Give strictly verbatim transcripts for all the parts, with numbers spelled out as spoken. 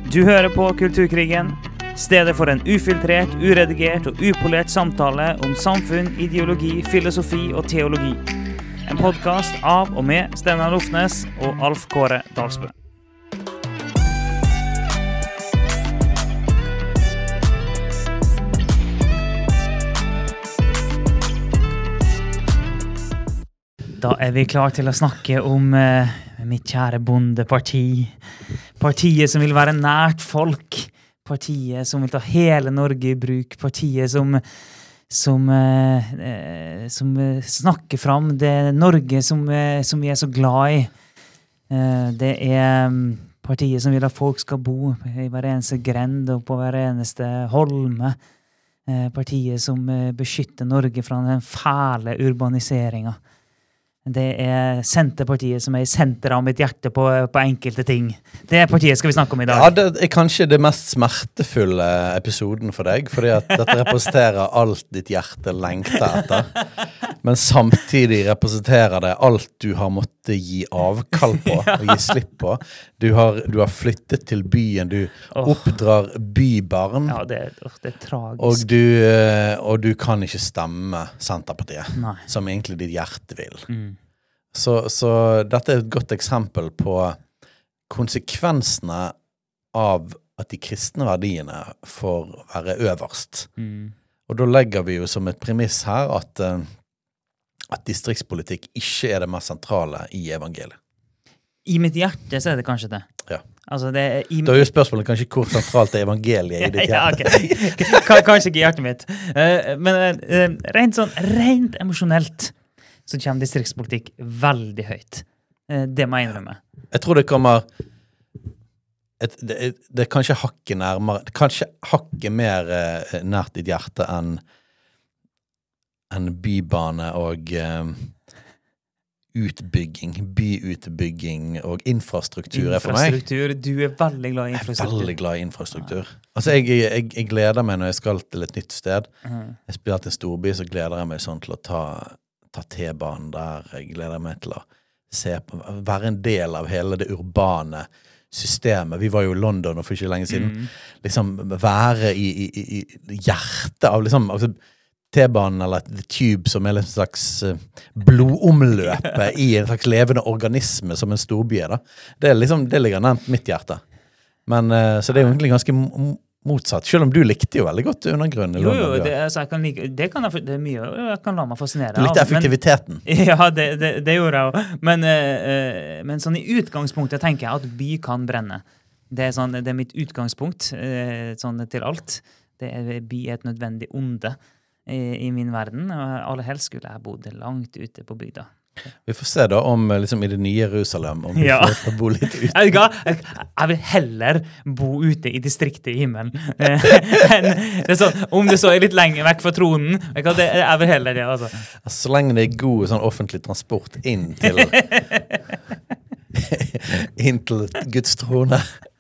Du hører på Kulturkrigen, stedet for en ufiltrert, uredigert og upolert samtale om samfunn, ideologi, filosofi og teologi. En podcast av og med Steinar Lofnes og Alf Kåre Dalsbø. Da er vi klar til å snakke om eh, mitt kjære bondeparti. Partiet som vil være nært folk. Partiet som vil ta hele Norge i bruk. Partiet som, som, eh, som snakker fram det Norge som, eh, som vi er så glad i. Eh, det er partiet som vil at folk skal bo i hver eneste grend og på hver eneste holme. Eh, partiet som eh, beskytter Norge fra den fæle urbaniseringen. Det er Senterpartiet som er i senter av mitt hjerte på, på enkelte ting. Det partiet skal vi snakke om i dag. Ja, det er kanskje det mest smertefulle episoden for deg, fordi at dette representerer alt ditt hjerte lengter etter. Men samtidig representerer det alt du har måttet gi avkall på, og gi slipp på. Du har, du har flyttet til byen, du oppdrar bybarn. Ja, det, det er tragisk. Og du, og du kan ikke stemme Senterpartiet, Nei. Som egentlig ditt hjerte vil. Mm. Så, så dette er et godt eksempel på konsekvensene av at de kristne verdiene får være øverst. Mm. Og da legger vi jo som et premiss her at, at distriktspolitikk ikke er det mest sentrale i evangeliet. I mitt hjerte så er det kanskje det. Ja. Altså det er i... Da er jo spørsmålet kanskje hvor sentralt er evangeliet i ditt hjerte. Ja, okay. K- kanskje ikke hjertet mitt. Uh, men uh, rent sånn, rent emosjonelt så kommer distriktspolitikk veldig høyt. Uh, det må jeg innrømme. Jeg tror det kommer et, det, det er kanskje hakket nærmere, kanskje hakket mer uh, nært ditt hjerte enn en bybane og uh, utbygging, byutbygging og infrastruktur er for meg. Infrastruktur, du er veldig glad i infrastruktur. Jeg er veldig glad i infrastruktur. Altså, jeg, jeg, jeg gleder meg når jeg skal til et nytt sted. Uh-huh. Jeg spiller til en storby, så gleder jeg meg sånn til å ta, ta T-banen der. Jeg gleder meg til å se på, være en del av hele det urbane systemet. Vi var jo i London for ikke lenge siden. Mm. Liksom være i, i, i hjertet av liksom, altså, T-banen eller The Tube som er en slags blodomløpe i en slags levende organisme som en storby er da. Det, er liksom, det ligger nærmt mitt hjerte. Men, så det er jo egentlig ganske motsatt, selv om du likte jo veldig godt undergrunnen. Jo, jo, det, altså, jeg kan like, det, kan jeg, det er mye jeg kan la meg fascinere. Du likte effektiviteten. Men, ja, det, det, det gjorde jeg også. Men, uh, men sånn i utgangspunktet tenker jeg at by kan brenne. Det er, sånn, det er mitt utgangspunkt uh, sånn til alt. Det er, by er et nødvendig onde i min verden, og aller helst skulle jeg bodd langt ute på bygda. Vi får se da om liksom i det nye Jerusalem, om vi ja. får bo litt ute. Jeg, jeg, jeg vil heller bo ute i distriktet i himmelen. enn, det er sånn, om det så er litt lenger vekk fra tronen, jeg, kan, det, jeg vil heller det, altså. Så lenge det er god sånn offentlig transport inn til inn til Guds trone.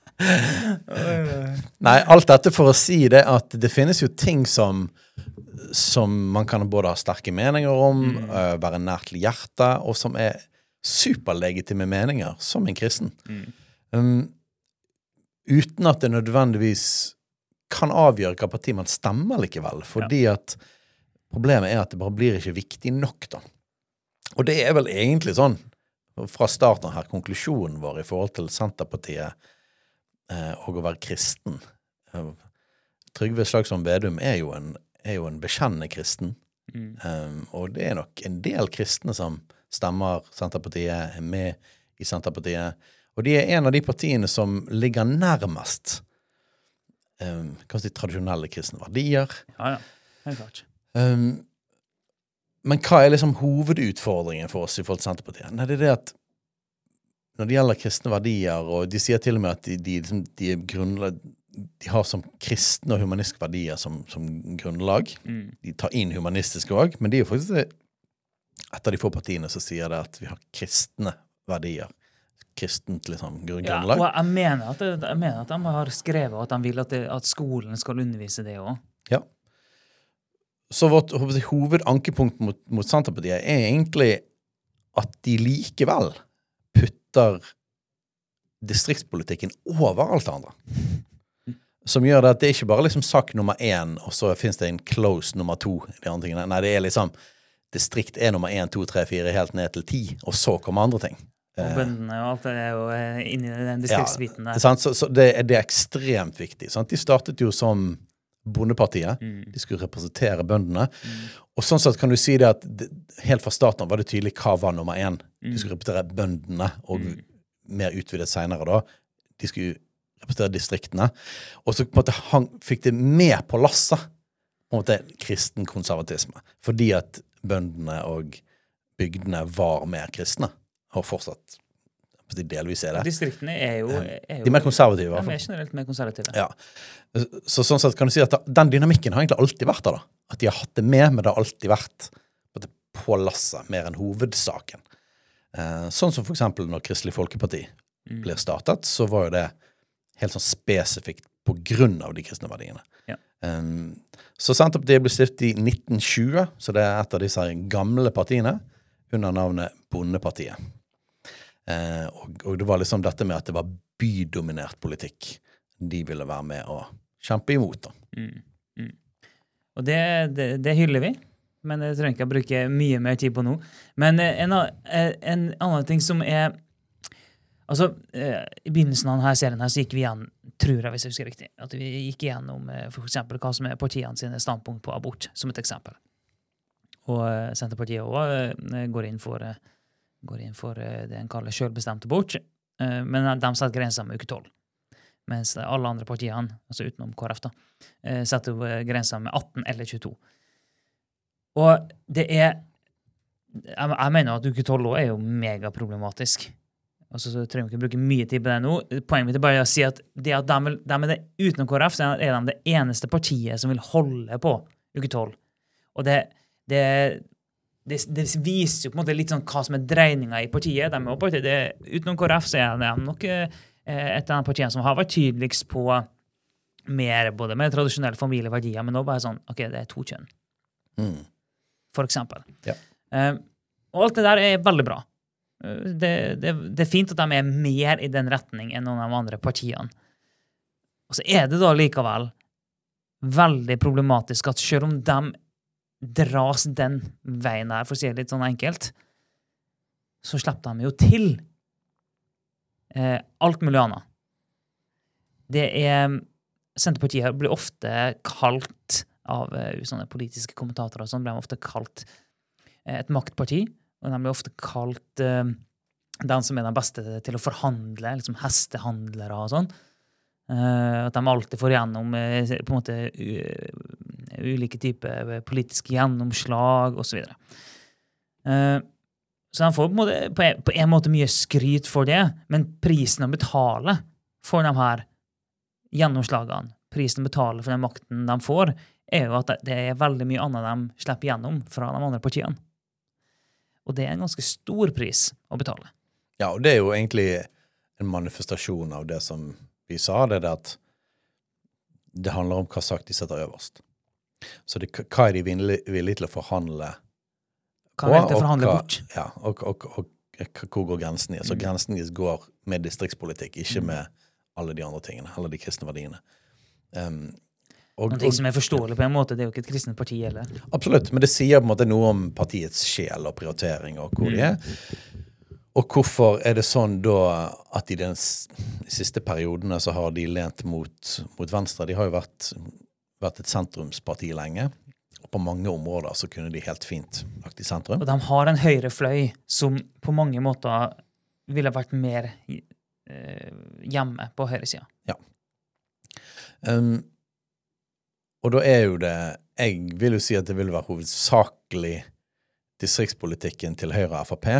Nei, alt dette for å si det at det finnes jo ting som som man kan både ha sterke meninger om, mm. uh, være nært til hjertet, og som er superlegitime meninger, som en kristen. Mm. Um, uten at det nødvendigvis kan avgjøre hva parti man stemmer likevel, fordi ja. At problemet er at det bare blir ikke viktig nok da. Og det er vel egentlig sånn, fra starten her, konklusjonen vår i forhold til Senterpartiet uh, og å være kristen. Uh, Trygve Slagsvold Vedum er jo en er jo en bekjennende kristen. Mm. Um, og det er nok en del kristne som stemmer Senterpartiet, er med i Senterpartiet. Og de er en av de partiene som ligger nærmest um, kanskje de tradisjonelle kristne verdier. Ja, ja. Det er klart. Um, men hva er liksom hovedutfordringen for oss i forhold til Senterpartiet? Nei, det er det at når det gjelder kristne verdier, og de sier til og med at de, de, liksom, de er grunnlag de har som kristne og humanistiske verdier som, som grunnlag. Mm. De tar inn humanistiske også, men de er jo faktisk et av de få partiene som sier det at vi har kristne verdier. Kristent liksom, grunnlag. Ja, og jeg mener, at, jeg mener at de har skrevet at de vil at, det, at skolen skal undervise det også. Ja. Så vårt jeg, hovedankepunkt mot, mot Senterpartiet er egentlig at de likevel putter distriktspolitikken over alt det andre. Som gjør det at det er ikke bare liksom sak nummer én, og så finnes det en close nummer to i de andre tingene. Nei, det er liksom distrikt er nummer én, to, tre, fire, helt ned til ti, og så kommer andre ting. Og bøndene og alt det er jo inne i den distriktsbiten der. Ja, så, så det, er, det er ekstremt viktig. Sant? De startet jo som bondepartiet. Mm. De skulle representere bøndene. Mm. Og sånn sett kan du si det at det, helt fra starten var det tydelig hva var nummer én. Mm. De skulle representere bøndene, og mm. mer utvidet senere da. De skulle representere distriktene. Og så på en måte hang, fikk det med på lasset på en måte kristen konservatisme. Fordi at bøndene og bygdene var mer kristne. Og fortsatt de delvis er det. Distriktene er jo... Er jo de er mer konservative. De er mer generelt mer konservative. Ja. Så sånn sett kan du si at den dynamikken har egentlig alltid vært der da. At de har hatt det med, men det har alltid vært på lasset mer enn hovedsaken. Sånn som for eksempel når Kristelig Folkeparti mm. blir startet, så var jo det helt sånn spesifikt på grunn av de kristne verdiene. Ja. Um, så Senterpartiet ble stiftet i nitten tjue, så det er et av disse gamle partiene, under navnet Bondepartiet. Uh, og, og det var liksom dette med at det var bydominert politikk de ville være med å kjempe imot. Da. Mm. Mm. Og det, det, det hyller vi, men jeg trenger ikke å bruke mye mer tid på nå. Men en, en annen ting som er Altså, i begynnelsen av denne serien her så gikk vi igjen, tror jeg hvis jeg husker riktig, at vi gikk igjennom for eksempel hva som er partiene sine standpunkt på abort, som et eksempel. Og Senterpartiet også går inn for, går inn for det en kaller selvbestemt abort, men de setter grenser med uke tolv. Mens alle andre partiene, altså utenom K R F da, setter grenser med atten eller tjueto. Og det er, jeg, jeg mener at uke tolv også er jo megaproblematisk. Og så, så trenger vi ikke bruke mye tid på det nå. Poenget mitt er bare å si at det at de, de er det utenom K R F, så er de det eneste partiet som vil holde på uke tolv. Og det, det, det, det viser jo på en måte litt sånn hva som er dreininga i partiet. De er partiet det, utenom K R F så er de nok eh, et av de partiene som har vært tydeligst på mer, både med tradisjonelle familieverdier, men nå bare sånn, ok, det er to kjønn. Mm. For eksempel. Ja. Eh, og alt det der er veldig bra. Det, det, det er fint at de er mer i den retning enn noen av de andre partiene. Og så er det da likevel veldig problematisk at selv om de dras den veien der, for å si det litt sånn enkelt, så slipper de jo til eh, alt mulig annet. Det er Senterpartiet blir ofte kalt av uh, sånne politiske kommentatorer og sånn, blir de ofte kalt uh, et maktparti, og de blir ofte kalt uh, den som er den beste til å forhandle, liksom hestehandlere og sånn. Uh, at de alltid får gjennom uh, på en måte uh, ulike typer politiske gjennomslag og så videre. Uh, så de får på en, måte, på, en, på en måte mye skryt for det, men prisen å betale for de her gjennomslagene, prisen å betale for den makten de får, er jo at det er veldig mye annet de slipper gjennom fra de andre partiene. Og det er en ganske stor pris å betale. Ja, og det er jo egentlig en manifestasjon av det som vi sa, det er det at det handler om hva sak de setter øverst. Så det, hva er de villige til å forhandle på? Hva er det å forhandle bort? Ja, og, og, og, og hvor går grensen i? Så mm. grensen i går med distriktspolitikk, ikke med alle de andre tingene, alle de kristne verdiene. Um, og, Noen ting som er forståelig på en måte, det er jo ikke et kristent parti, eller? Absolutt, men det sier på en måte noe om partiets sjel og prioritering og hvor mm. de er. Og hvorfor er det sånn da at i den siste periodene så har de lent mot, mot venstre? De har jo vært, vært et sentrumsparti lenge, og på mange områder så kunne de helt fint lagt i sentrum. Og de har en høyre fløy som på mange måter ville vært mer eh, hjemme på høyre siden. Ja. Um, og da er jo det, jeg vil jo si at det vil være hovedsakelig distriktspolitikken til Høyre og F P,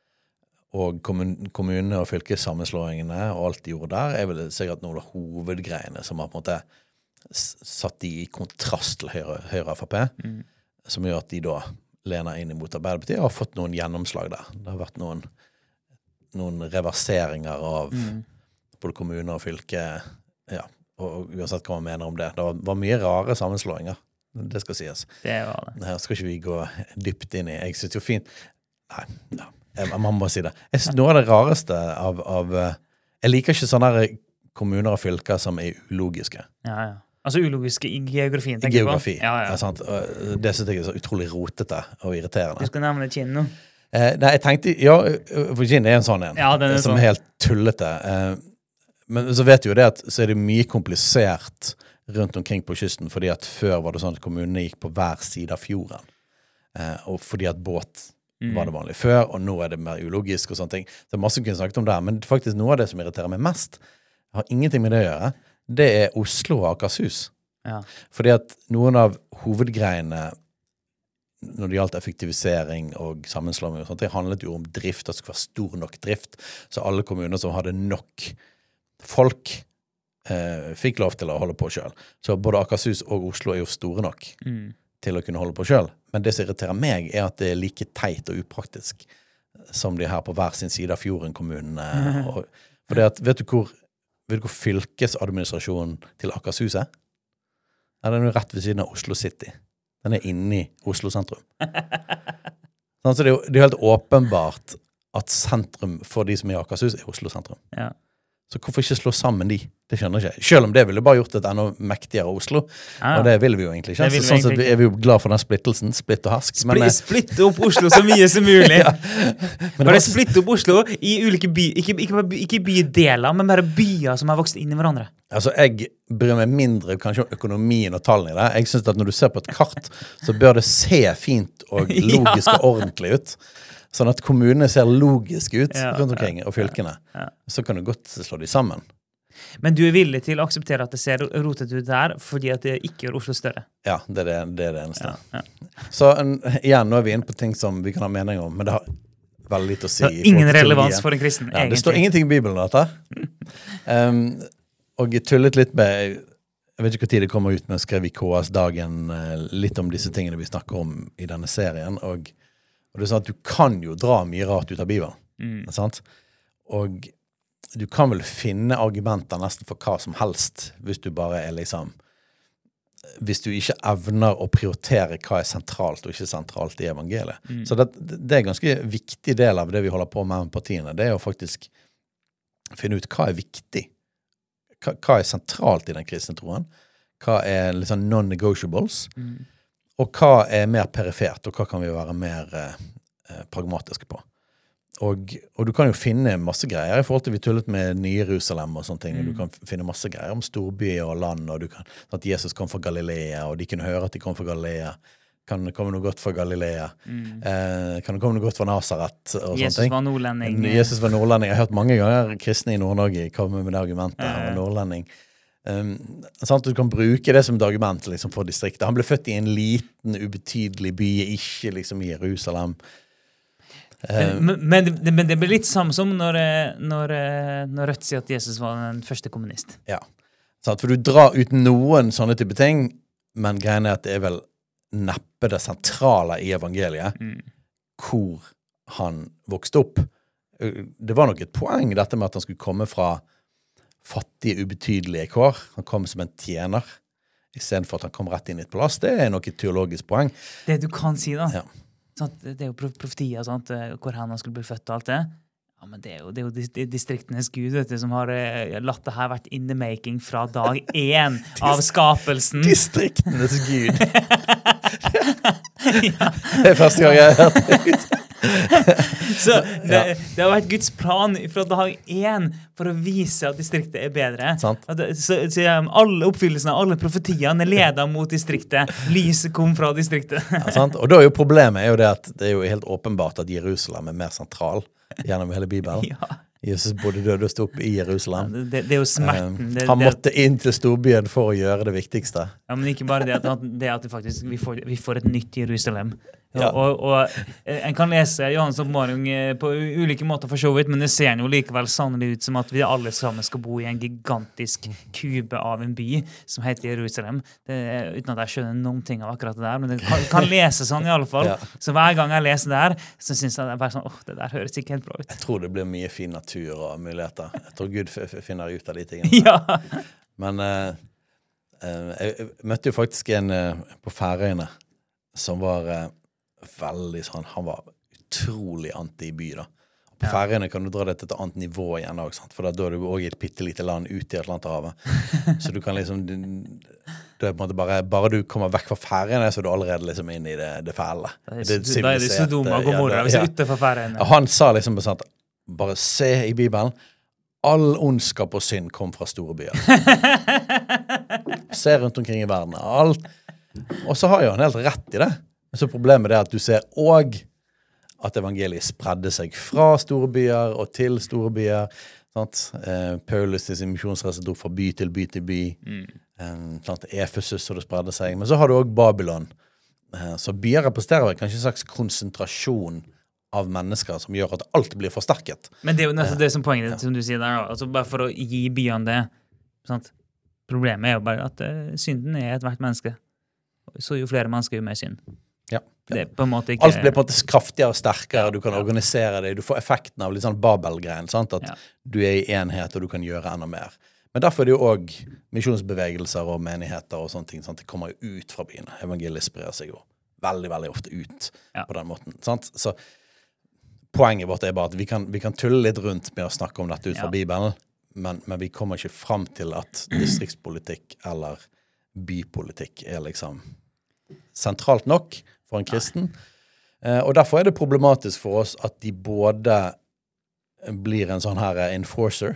og kommun- kommune- og fylkessammenslåingene og alt de gjorde der, er vel sikkert noen av hovedgreiene som har på en måte satt de i kontrast til Høyre, Høyre og F P, mm. som gjør at de da lener inn imot Arbeiderpartiet og har fått noen gjennomslag der. Det har vært noen, noen reverseringer av mm. både kommune og fylke, ja, og uansett hva man mener om det. Det var, var mye rare sammenslåinger, det skal sies. Det var det. Her skal ikke vi gå dypt inn i. Jeg synes jo fint, nei, ja, jeg, man må si det. Jeg synes noe av det rareste av, av jeg liker ikke sånne der kommuner og fylker som er ulogiske. Ja, ja. Altså ulogiske i geografien, tenker Geografi, du på? Ja, ja. er sant? Og det synes jeg er så utrolig rotete og irriterende. Du skal nevne Kinn nå. Eh, nei, jeg tenkte, ja, Virginia er en sånn en, Ja, den er som sånn. er helt tullete. Eh, men så vet du jo det at så er det mye komplisert rundt omkring på kysten, fordi at før var det sånn at kommunene gikk på hver side av fjorden. Eh, og fordi at båt mm. var det vanlig før, og nå er det mer ulogisk og sånne ting. Det er masse kunne snakket om det, men faktisk noe av det som irriterer meg mest, har ingenting med det å gjøre. Det er Oslo og Akershus. Ja. Fordi at noen av hovedgreiene når det gjaldt effektivisering og sammenslåing og sånt, det handlet jo om drift, det skulle være stor nok drift, så alle kommuner som hadde nok folk eh, fikk lov til å holde på selv. Så både Akershus og Oslo er jo store nok mm. til å kunne holde på selv. Men det som irriterer meg er at det er like teit og upraktisk som de her på hver sin side av fjorden-kommunene. Og, for det at, vet du hvor Vet du hvor fylkesadministrasjonen til Akershus er? Ja, den er jo rett ved siden av Oslo City. Den er inne i Oslo sentrum. Sånn, så det er jo det er helt åpenbart at sentrum for de som er i Akershus er Oslo sentrum. Ja. Så hvorfor ikke slå sammen de? Det skjønner jeg ikke. Selv om det ville bare gjort et enda mektigere Oslo. Ja. Og det vil vi jo egentlig ikke. Så, sånn sett er vi jo glad for den splittelsen. Splitt og hersk. Spl men, splitte opp Oslo så mye som mulig. Ja. Men bare splitte opp Oslo i ulike by, ikke, ikke, ikke bydeler, men bare byer som har vokst inn i hverandre. Altså, jeg bryr meg mindre kanskje om økonomien og tallene i det. Jeg synes at når du ser på et kart, så bør det se fint og logisk og ordentlig ut. Sånn at kommunene ser logiske ut ja, rundt omkring, og fylkene. Ja, ja. Så kan du godt slå de sammen. Men du er villig til å akseptere at det ser rotet ut der, fordi at det ikke gjør Oslo større? Ja, det er det, det, er det eneste. Ja, ja. Så en, igjen, nå er vi inne på ting som vi kan ha mening om, men det har veldig litt å si. Det har ingen relevans for en kristen, ja, egentlig. Det står ingenting i Bibelen om dette. um, og jeg tullet litt med, jeg vet ikke hva tid det kommer ut, men jeg skrev i K S-dagen litt om disse tingene vi snakker om i denne serien, og Og det er sånn at du kan jo dra mye rart ut av Bibelen. Mm. Sant? Og du kan vel finne argumenter nesten for hva som helst, hvis du bare er liksom, hvis du ikke evner å prioritere hva er sentralt og ikke sentralt i evangeliet. Mm. Så det, det er en ganske viktig del av det vi holder på med med partiene. Det er å faktisk finne ut hva er viktig. Hva, hva er sentralt i den kristne troen? Hva er liksom non-negotiables? Mm. Og hva er mer perifert, og hva kan vi være mer eh, pragmatiske på. Og, og du kan jo finne masse greier i forhold til vi tullet med nye Jerusalem og sånne ting. Mm. Du kan finne masse greier om storby og land, og du kan, at Jesus kom fra Galilea, og de kunne høre at de kom fra Galilea. Kan det komme noe godt fra Galilea? Mm. Eh, kan det komme noe godt fra Nazaret? Og Jesus sånne ting. var nordlending. Jesus var nordlending. Jeg har hørt mange ganger kristne i Nord-Norge komme med det argumentet. Han var nordlending. Um, sant? Du kan bruke det som et argument liksom, for distriktet. Han ble født i en liten, ubetydelig by, ikke liksom i Jerusalem. Um, men, men, men det blir litt samme som når, når, når Rødt sier at Jesus var den første kommunist. Ja, sant? For du drar ut noen sånne type ting, men greien er at det er vel neppe det sentrale i evangeliet, mm. hvor han vokste opp. Det var nok et poeng dette med at han skulle komme fra fattige, ubetydelige kår. Han kom som en tjener, i stedet for at han kom rett inn i et plass. Det er nok et teologisk poeng. Det du kan si da, ja. sånn, det er jo profetier, sant, hvor han skulle bli født og alt det. Ja, men det er jo, det er jo distriktenes Gud, vet du, som har latt det her vært in the making fra dag én av skapelsen. Distriktenes Gud. Ja. Det er første gang jeg har hørt det ut. Så det, det har vært Guds plan fra dag én for å vise at distriktet er bedre. At, så, så alle oppfyllelsene, alle profetiene leder mot distriktet. Lyset kom fra distriktet. Ja, sant? Og da er jo problemet er jo det at det er jo helt åpenbart at Jerusalem er mer sentral gjennom hele Bibelen. Ja. Jesus både døde og stod opp i Jerusalem. Ja, det, det er jo smerten. Det, han måtte inn til storbyen for å gjøre det viktigste. Ja, men ikke bare det at, det at det faktisk, vi, får, vi får et nytt Jerusalem. Ja. Og, og en kan lese Johannes oppmaning på ulike måter for så vidt, men det ser jo likevel sannelig ut som at vi alle sammen skal bo i en gigantisk kube av en by som heter Jerusalem. Det, uten at jeg skjønner noen ting av akkurat det der, men det kan, kan lese sånn i alle fall. Ja. Så hver gang jeg leser der, så synes jeg det er bare sånn, åh, det der høres ikke helt bra ut. Jeg tror det blir mye fin natur og muligheter. Jeg tror Gud f f finner ut av de tingene. Ja. Men uh, uh, jeg møtte jo faktisk en uh, på Færøyene som var uh, veldig sånn, han var utrolig anti-by da. På Færøyene kan du dra det til et annet nivå igjen også, sant? For da, da er du også i et pittelite land ute i Atlanterhavet. Så du kan liksom, du, det er på en måte bare, bare du kommer vekk fra Færøyene, så er du allerede liksom inn i det, det fæle. Det er, det da er det Sodoma og Gomorra, hvis du er ute fra Færøyene. Han sa liksom sånn, bare se i Bibelen, all ondskap og synd kom fra store byer. Se rundt omkring i verden, alt. Og så har jo han helt rett i det. Så problemet er at du ser også at evangeliet spredde seg fra store byer og til store byer. Sant? Eh, Paulus i sin misjonsreise dro fra by til by til by. Mm. Eh, sant? Efesus, så det spredde seg. Men så har du også Babylon. Eh, så byer representerer vel kanskje en slags konsentrasjon av mennesker som gjør at alt blir forsterket. Men det er jo nesten det som poenget ja. Som du sier der. Altså bare for å gi byene det. Sant? Problemet er jo bare at uh, synden er et hvert menneske. Så jo flere mennesker jo mer synd. Ja. Det er på en måte ikke... Alt blir på en måte kraftigere og sterkere, du kan ja. Organisere det, du får effekten av litt sånn Babel-greien, sant? At ja. Du er i enhet og du kan gjøre enda mer. Men derfor er det jo også misjonsbevegelser og menigheter og sånne ting, sant? Det kommer jo ut fra byene. Evangeliet sprer seg jo veldig, veldig ofte ut ja. På den måten, sant? Så poenget vårt er bare at vi kan, vi kan tulle litt rundt med å snakke om dette ut fra ja. Bibelen, men, men vi kommer ikke frem til at distriktspolitikk eller bypolitikk er liksom sentralt nok for en kristen. Eh, og derfor er det problematisk for oss at de både blir en sånn her enforcer,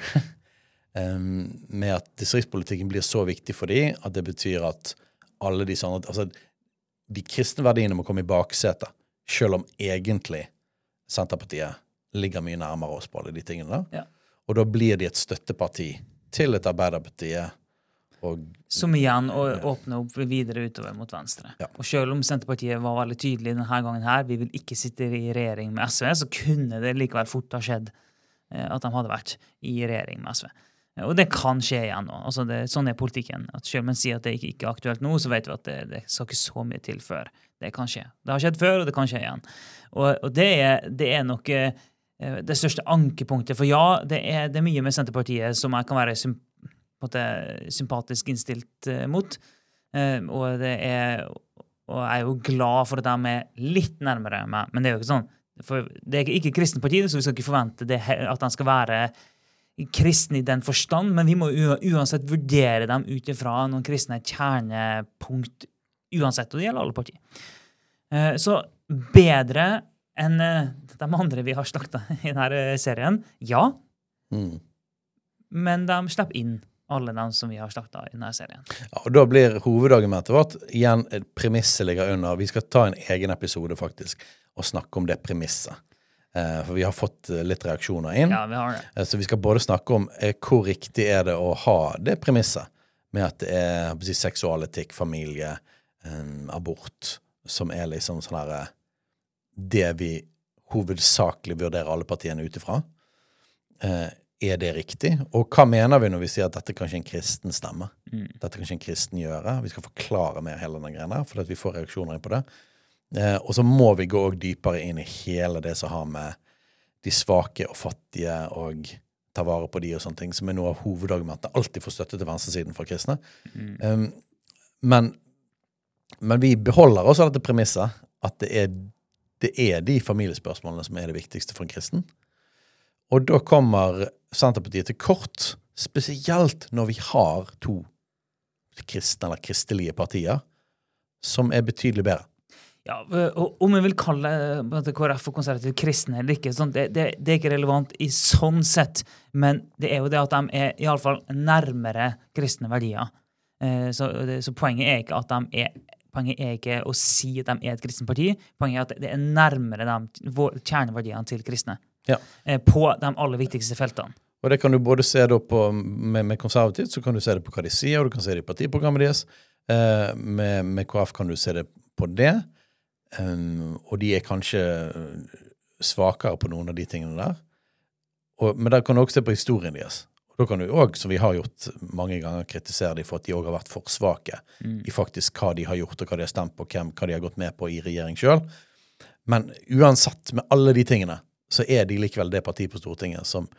um, med at distriktspolitikken blir så viktig for dem, at det betyr at alle de sånne, altså de kristne verdiene må komme i baksetet, selv om egentlig Senterpartiet ligger mye nærmere oss på alle de tingene der. Ja. Og da blir de et støtteparti til et Arbeiderpartiet. Og, som igjen å åpne opp videre utover mot venstre. Ja. Og selv om Senterpartiet var veldig tydelig denne gangen her, vi vil ikke sitte i regjering med S V, så kunne det likevel fort ha skjedd at de hadde vært i regjering med S V. Og det kan skje igjen nå. Altså det, sånn er politikken. At selv om man sier at det ikke, ikke er aktuelt nå, så vet vi at det, det skal ikke så mye til før det kan skje. Det har skjedd før, og det kan skje igjen. Og, og det, er, det er nok eh, det største ankepunktet. For ja, det er, det er mye med Senterpartiet som jeg kan være sym, måte, sympatisk innstilt eh, mot. Eh, og, det er, og jeg er jo glad for at de er litt nærmere meg. Men det er jo ikke sånn. For det er ikke kristen parti, så vi skal ikke forvente det, at de skal være kristne i den forstand, men vi må uansett vurdere dem utifra noen kristne kjernepunkt uansett, og det gjelder alle partier. Så bedre enn de andre vi har slaktet i denne serien, ja, mm. men de slipper inn alle dem som vi har slaktet i denne serien. Ja, og da blir hovedargumentet vårt, igjen et premisset ligger under, vi skal ta en egen episode faktisk, og snakke om det premisset. Uh, for vi har fått uh, litt reaksjoner inn. Ja, vi har det. Uh, så vi skal både snakke om uh, hvor riktig er det å ha det premisset med at det er si, seksualetikk, familie, um, abort, som er liksom sånn her uh, det vi hovedsakelig vurderer alle partiene utifra. Uh, er det riktig? Og hva mener vi når vi sier at dette kanskje er en kristen stemme? Mm. Dette kanskje en kristen gjøre? Vi skal forklare mer hele den greien her, for at vi får reaksjoner inn på det. Eh, og så må vi gå også dypere inn i hele det som har med de svake og fattige og ta vare på de og sånne ting, som er noe av hovedargumentene alltid får støtte til venstresiden for kristne. Mm. Um, men, men vi beholder også dette premisset at det er, det er de familiespørsmålene som er det viktigste for en kristen. Og da kommer Senterpartiet til kort, spesielt når vi har to kristne eller kristelige partier som er betydelig bedre. Ja, og om vi vil kalle K R F for konservative kristne eller ikke, sånn, det, det, det er ikke relevant i sånn sett, men det er jo det at de er i alle fall nærmere kristne verdier. Eh, så, det, så poenget er ikke at de er, poenget er ikke å si at de er et kristen parti, poenget er at det er nærmere de kjerneverdiene til kristne. Ja. Eh, på de aller viktigste feltene. Og det kan du både se da på, med, med konservativt, så kan du se det på hva de sier, og du kan se det i partiprogrammet deres. Eh, med, med K R F kan du se det på det. Um, og de er kanskje svakere på noen av de tingene der. Og, men der kan du også se på historien deres. Og da kan du også, som vi har gjort mange ganger, kritisere dem for at de også har vært for svake mm. i faktisk hva de har gjort, og hva de har stemt på, hvem, hva de har gått med på i regjering selv. Men uansett med alle de tingene, så er de likevel det partiet på Stortinget som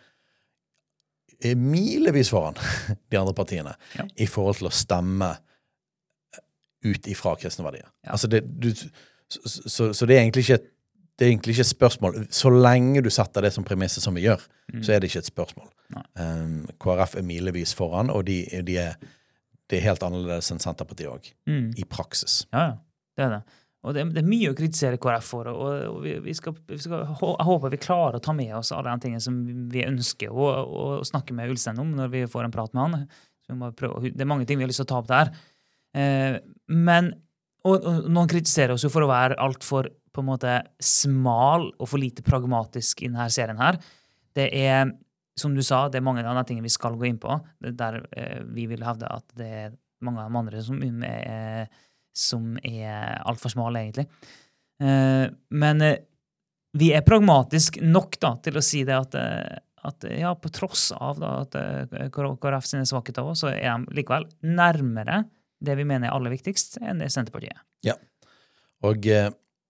er milevis foran de andre partiene ja. I forhold til å stemme ut ifra kristne verdier. Ja. Altså det, du Så, så, så det er egentlig ikke det er egentlig ikke et spørsmål. Så lenge du setter det som premisse som vi gjør, mm. så er det ikke et spørsmål. Um, K R F er milevis foran, og de, de er, det er helt annerledes enn Senterpartiet også, mm. i praksis. Ja, ja, det er det. Og det, det er mye å kritisere K R F for, og, og vi, vi skal, vi skal, jeg håper vi klarer å ta med oss alle de tingene som vi ønsker å, å snakke med Ulstein om når vi får en prat med han. Så vi må prøve, det er mange ting vi har lyst til å ta opp der. Eh, men, og, og noen kritiserer oss jo for å være alt for på en måte smal og for lite pragmatisk i denne serien her. Det er, som du sa, det er mange av de tingene vi skal gå inn på, der eh, vi vil hevde at det er mange av de andre som er som er alt for smal, egentlig. Eh, men eh, vi er pragmatisk nok da, til å si det at, at ja, på tross av da, at K R F sine svakheter også, så er de likevel nærmere det vi mener er aller viktigst enn det Senterpartiet. Ja, og eh,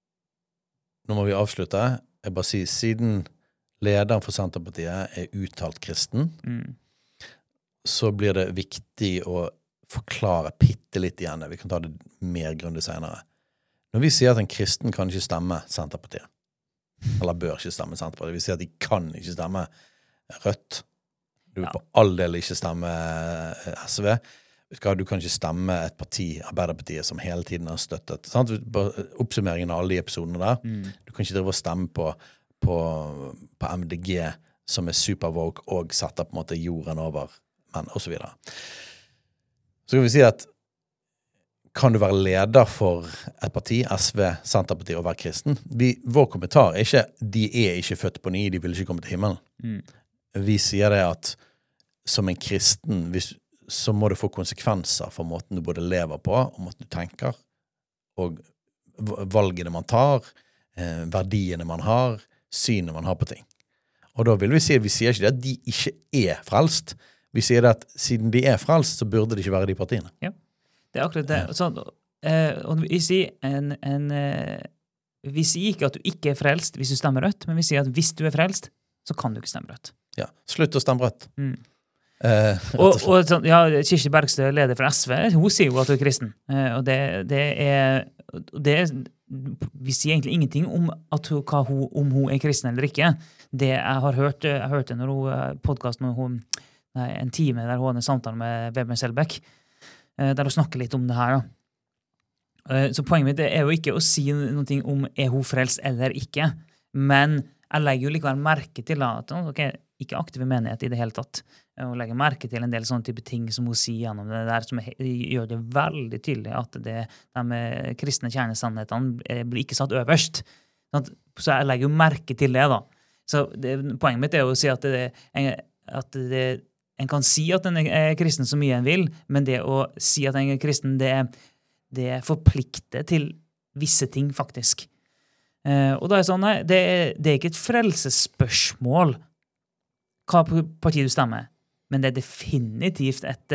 nå må vi avslutte. Jeg bare sier, siden lederen for Senterpartiet er uttalt kristen, mm. så blir det viktig å forklare pitte litt igjen. Vi kan ta det mer grundig senere. Når vi sier at en kristen kan ikke stemme Senterpartiet, eller bør ikke stemme Senterpartiet, vi sier at de kan ikke stemme Rødt, du vil ja. på all del ikke stemme S V, du kan ikke stemme et parti, Arbeiderpartiet, som hele tiden har støttet. Sant? Oppsummeringen av alle de episodene der. Mm. Du kan ikke drive og stemme på, på, på M D G, som er supervogue, og setter på en måte jorden over menn, og så videre. Så kan vi si at kan du være leder for et parti, S V, Senterpartiet, og være kristen? Vi, vår kommentar er ikke, de er ikke født på ny, de vil ikke komme til himmelen. Mm. Vi sier det at som en kristen, hvis, så må det få konsekvenser for måten du både lever på, og måten du tenker, og valgene man tar, eh, verdiene man har, synet man har på ting. Og da vil vi si, vi sier ikke det at de ikke er frelst. Vi sier det at siden de er frelst, så burde det ikke være de partiene. Ja, det er akkurat det. Så, eh, og vi sier, en, en, eh, vi sier ikke at du ikke er frelst hvis du stemmer rødt, men vi sier at hvis du er frelst, så kan du ikke stemme rødt. Ja, slutt å stemme rødt. Mm. Eh, og og sånn, ja, Kirsti Bergstø, leder for S V, hun sier jo at hun er kristen. Eh, og det, det, er, det er vi sier egentlig ingenting om, at hun, hva hun, om hun er kristen eller ikke. Det jeg har hørt, jeg hørte når hun podcast med hun Nei, en time der hun hadde en samtale med Vebjørn Selbekk, der hun snakker litt om det her. Da. Så poenget mitt er jo ikke å si noe om er hun frelst eller ikke, men jeg legger jo likevel merke til at okay, ikke aktiv i menighet i det hele tatt. Jeg legger merke til en del sånne type ting som hun sier gjennom det der, som gjør det veldig tydelig at det, de med kristne kjernesannhetene blir ikke satt øverst. Så jeg legger jo merke til det da. Så det, poenget mitt er jo å si at det, at det en kan si at en er kristen så mye en vil, men det å si at en er kristen, det, det forplikter til visse ting, faktisk. Eh, og da er det sånn, nei, det er, det er ikke et frelsesspørsmål hva parti du stemmer, men det er definitivt et,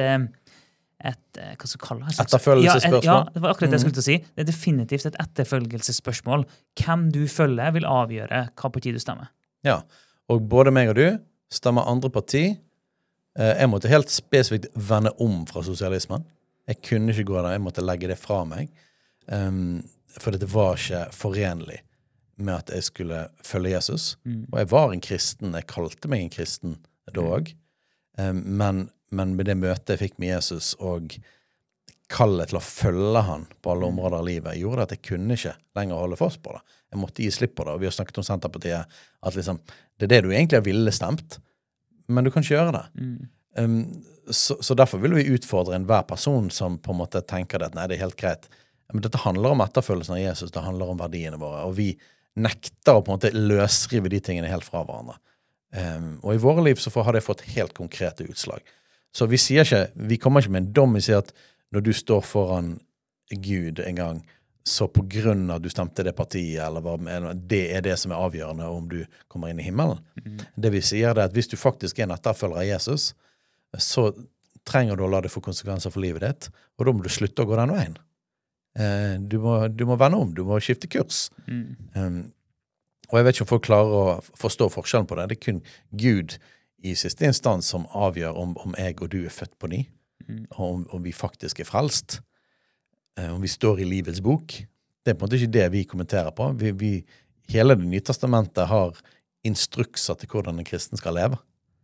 et hva skal du kalle det? Etterfølgelsesspørsmål. Ja, ja, det var akkurat det jeg skulle til å si. Det er definitivt et etterfølgelsesspørsmål. Hvem du følger vil avgjøre hva parti du stemmer. Ja, og både meg og du stemmer andre parti. Jeg måtte helt spesifikt vende om fra sosialismen. Jeg kunne ikke gå der, jeg måtte legge det fra meg. Um, for det var ikke forenlig med at jeg skulle følge Jesus. Mm. Og jeg var en kristen, jeg kalte meg en kristen da også. Um, men, men med det møtet jeg fikk med Jesus og kallet til å følge han på alle områder av livet, gjorde at jeg kunne ikke lenger holde fast på det. Jeg måtte gi slipp på det, og vi har snakket om Senterpartiet, at liksom, det er det du egentlig ville stemt, men du kan ikke gjøre det. Mm. Um, så, så derfor vil vi utfordre enhver person som på en måte tenker det, nei, det er helt greit. Men dette handler om etterfølgelsen av Jesus, det handler om verdiene våre, og vi nekter å på en måte løsrive de tingene helt fra hverandre. Um, og i våre liv så har det fått helt konkrete utslag. Så vi sier ikke, vi kommer ikke med en dom, vi sier at når du står foran Gud en gang, så på grunn av at du stemte det partiet, eller hva, det er det som er avgjørende om du kommer inn i himmelen. Mm. Det vi sier er at hvis du faktisk er en etterfølger av Jesus, så trenger du å la det få konsekvenser for livet ditt, og da må du slutte å gå den veien. Eh, du, må, du må vende om, du må skifte kurs. Mm. Um, og jeg vet ikke om folk klarer å forstå forskjellen på det. Det er kun Gud i siste instans som avgjør om, om jeg og du er født på ny, mm. og om, om vi faktisk er frelst. Om vi står i livets bok. Det er på en måte ikke det vi kommenterer på. Vi, vi hele det nye testamentet har instrukser til hvordan en kristen skal leve.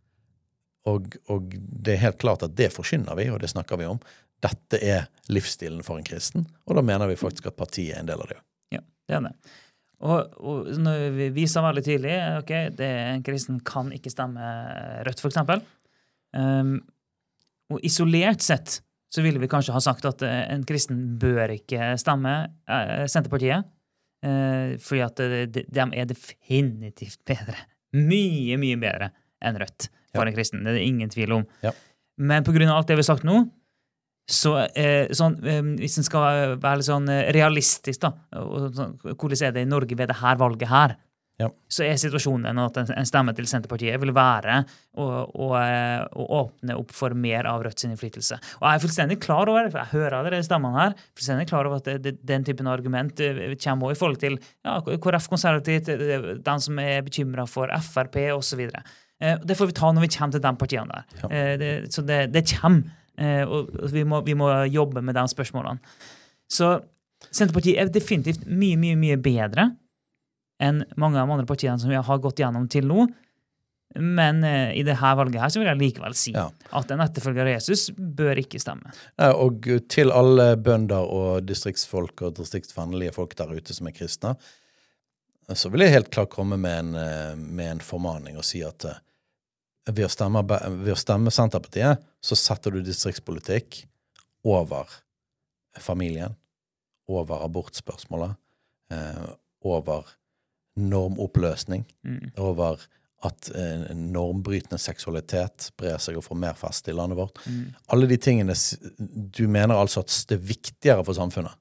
Og, og det er helt klart at det forkynner vi, og det snakker vi om. Dette er livsstilen for en kristen, og da mener vi faktisk at partiet er en del av det. Ja, det er det. Og, og vi viser veldig tydelig, ok, det, en kristen kan ikke stemme rødt, for eksempel. Um, og isolert sett, så ville vi kanskje ha sagt at en kristen bør ikke stemme uh, Senterpartiet, uh, fordi at de, de er definitivt bedre. Mye, mye bedre enn rødt for ja. En kristen. Det er det ingen tvil om. Ja. Men på grunn av alt det vi har sagt nå, så uh, sånn, um, hvis en skal være litt sånn realistisk da, og, sånn, hvordan er det i Norge ved det her valget her, ja. Så er situasjonen at en stemme til Senterpartiet vil være å, å, å åpne opp for mer av Rødt sin innflytelse. Og jeg er fullstendig klar over, for jeg hører allerede stemmene her, fullstendig klar over at det, det, den typen argument kommer også i forhold til ja, K R F konservativt, den som er bekymret for F R P og så videre. Det får vi ta når vi kommer til de partiene der. Ja. Det, så det, det kommer, og vi må, vi må jobbe med de spørsmålene. Så Senterpartiet er definitivt mye, mye, mye bedre enn mange av de andre partiene som vi har gått gjennom til nå. Men eh, i det her valget her så vil jeg likevel si ja. At en etterfølger av Jesus bør ikke stemme. Ja, og til alle bønder og distriktsfolk og distriktsvennlige folk der ute som er kristne, så vil jeg helt klart komme med en, med en formaning og si at ved å stemme, ved å stemme Senterpartiet, så setter du distriktspolitikk over familien, over abortspørsmålet, eh, over normoppløsning, mm. over at eh, normbrytende seksualitet brer seg og får mer fast i landet vårt. Mm. Alle de tingene, du mener altså at det er viktigere for samfunnet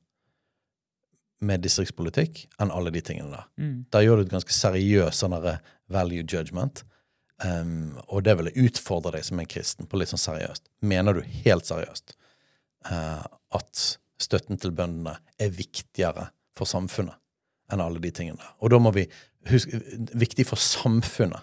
med distriktspolitikk enn alle de tingene der. Mm. Der gjør du et ganske seriøst sånn value judgment, um, og det vil jeg utfordre deg som en kristen på litt sånn seriøst. Mener du helt seriøst uh, at støtten til bøndene er viktigere for samfunnet enn alle de tingene. Og da må vi huske, viktig for samfunnet.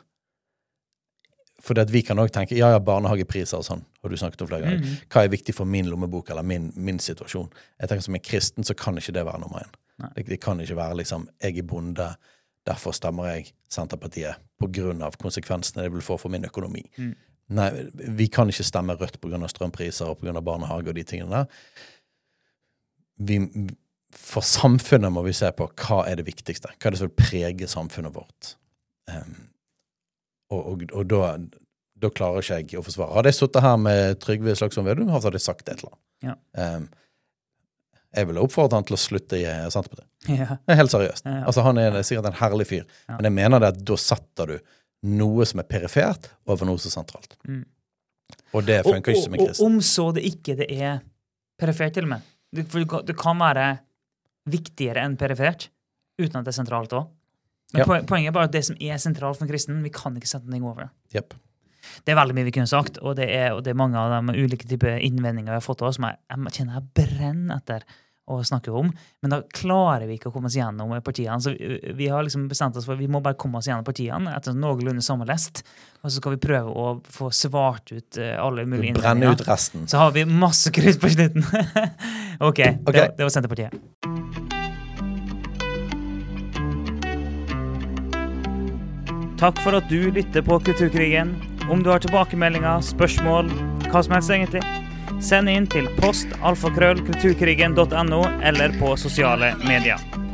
For det at vi kan også tenke, ja, ja, barnehagepriser og sånn, og du snakket om flere ganger. Mm. Hva er viktig for min lommebok eller min, min situasjon? Jeg tenker som en kristen så kan ikke det være nummer en. Det, det kan ikke være liksom, jeg er bonde, derfor stemmer jeg Senterpartiet på grunn av konsekvensene det vil få for min økonomi. Mm. Nei, vi kan ikke stemme rødt på grunn av strømpriser og på grunn av barnehage og de tingene der. Vi For samfunnet må vi se på hva er det viktigste. Hva er det som vil prege samfunnet vårt? Um, og og, og da, da klarer ikke jeg å forsvare. Hadde jeg suttet her med Trygve Slagsvold Vedum, hadde jeg sagt det et eller annet. Ja. Um, jeg ville oppfordre han til å slutte i Senterpartiet. Ja. Det er helt seriøst. Ja, ja. Altså, han er sikkert en herlig fyr. Ja. Men jeg mener det at da setter du noe som er perifert over noe så sentralt. Mm. Og det funker ikke som en kristen. Og om så det ikke det er perifert til og med. Det, for det kan være viktigere enn perifert, uten at det er sentralt også. Men yep. Poenget er bare at det som er sentralt for kristen, vi kan ikke sette ting over. Yep. Det er veldig mye vi kunne sagt, og det er, og det er mange av de ulike typer innvendinger vi har fått av oss, som jeg, jeg kjenner jeg brenner etter å snakke om, men da klarer vi ikke å komme oss gjennom partiene. Så vi, vi har liksom bestemt oss for, vi må bare komme oss gjennom partiene etter noenlunde samme lest, og så skal vi prøve å få svart ut alle mulige innvendinger. Brenne ut resten. Så har vi masse kryss på slutten. ok, okay. Det, det var Senterpartiet. Takk for at du lytter på Kulturkrigen. Om du har tilbakemeldinger, spørsmål, hva som helst egentlig, send inn til post alfakrøll kulturkrigen punktum no eller på sosiale medier.